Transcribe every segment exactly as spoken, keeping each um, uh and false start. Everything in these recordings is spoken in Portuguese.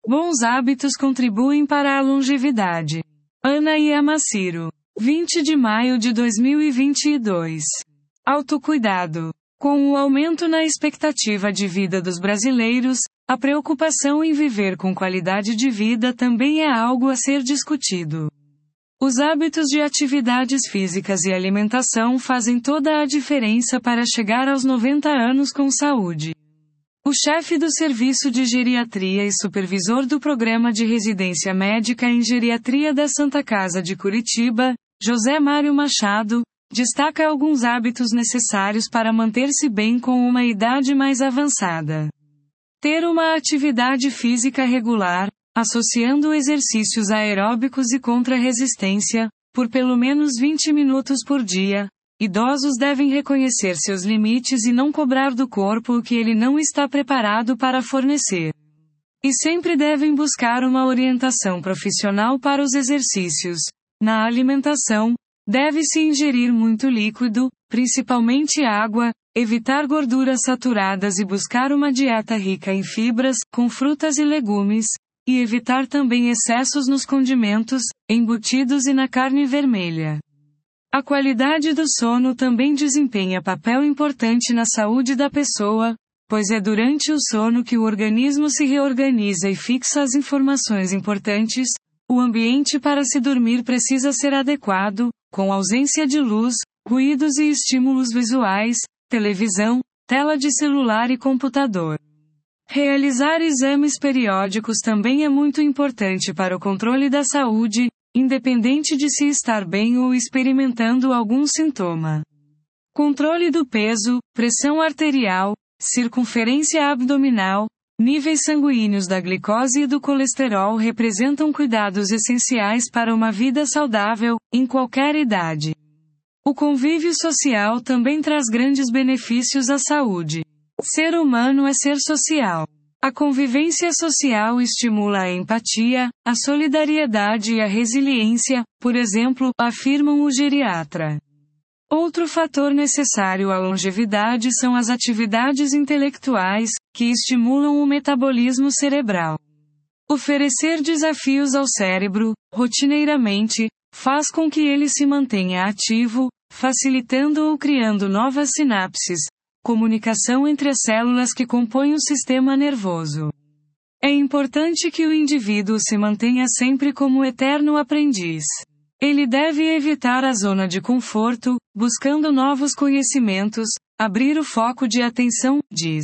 Bons hábitos contribuem para a longevidade. Ana Yamashiro. vinte de maio de dois mil e vinte e dois. Autocuidado. Com o aumento na expectativa de vida dos brasileiros, a preocupação em viver com qualidade de vida também é algo a ser discutido. Os hábitos de atividades físicas e alimentação fazem toda a diferença para chegar aos noventa anos com saúde. O chefe do Serviço de Geriatria e supervisor do Programa de Residência Médica em Geriatria da Santa Casa de Curitiba, José Mário Machado, destaca alguns hábitos necessários para manter-se bem com uma idade mais avançada. Ter uma atividade física regular, associando exercícios aeróbicos e contra-resistência, por pelo menos vinte minutos por dia. Idosos devem reconhecer seus limites e não cobrar do corpo o que ele não está preparado para fornecer. E sempre devem buscar uma orientação profissional para os exercícios. Na alimentação, deve-se ingerir muito líquido, principalmente água, evitar gorduras saturadas e buscar uma dieta rica em fibras, com frutas e legumes, e evitar também excessos nos condimentos, embutidos e na carne vermelha. A qualidade do sono também desempenha papel importante na saúde da pessoa, pois é durante o sono que o organismo se reorganiza e fixa as informações importantes. O ambiente para se dormir precisa ser adequado, com ausência de luz, ruídos e estímulos visuais, televisão, tela de celular e computador. Realizar exames periódicos também é muito importante para o controle da saúde, independente de se estar bem ou experimentando algum sintoma. Controle do peso, pressão arterial, circunferência abdominal, níveis sanguíneos da glicose e do colesterol representam cuidados essenciais para uma vida saudável, em qualquer idade. O convívio social também traz grandes benefícios à saúde. Ser humano é ser social. A convivência social estimula a empatia, a solidariedade e a resiliência, por exemplo, afirmam o geriatra. Outro fator necessário à longevidade são as atividades intelectuais, que estimulam o metabolismo cerebral. Oferecer desafios ao cérebro, rotineiramente, faz com que ele se mantenha ativo, facilitando ou criando novas sinapses, comunicação entre as células que compõem o sistema nervoso. É importante que o indivíduo se mantenha sempre como eterno aprendiz. Ele deve evitar a zona de conforto, buscando novos conhecimentos, abrir o foco de atenção, diz.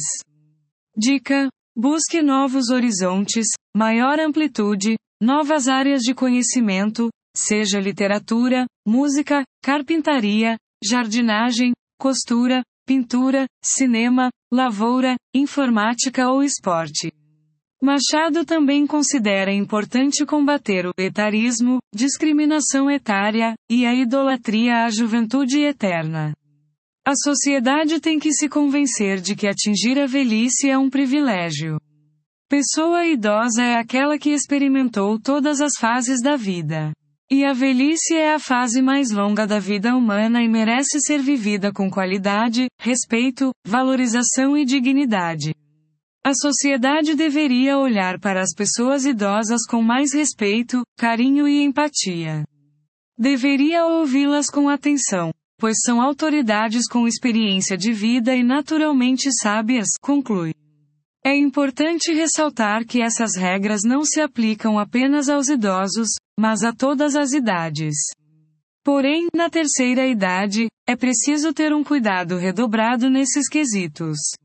Dica: busque novos horizontes, maior amplitude, novas áreas de conhecimento, seja literatura, música, carpintaria, jardinagem, costura, pintura, cinema, lavoura, informática ou esporte. Machado também considera importante combater o etarismo, discriminação etária, e a idolatria à juventude eterna. A sociedade tem que se convencer de que atingir a velhice é um privilégio. Pessoa idosa é aquela que experimentou todas as fases da vida. E a velhice é a fase mais longa da vida humana e merece ser vivida com qualidade, respeito, valorização e dignidade. A sociedade deveria olhar para as pessoas idosas com mais respeito, carinho e empatia. Deveria ouvi-las com atenção, pois são autoridades com experiência de vida e naturalmente sábias, conclui. É importante ressaltar que essas regras não se aplicam apenas aos idosos, mas a todas as idades. Porém, na terceira idade, é preciso ter um cuidado redobrado nesses quesitos.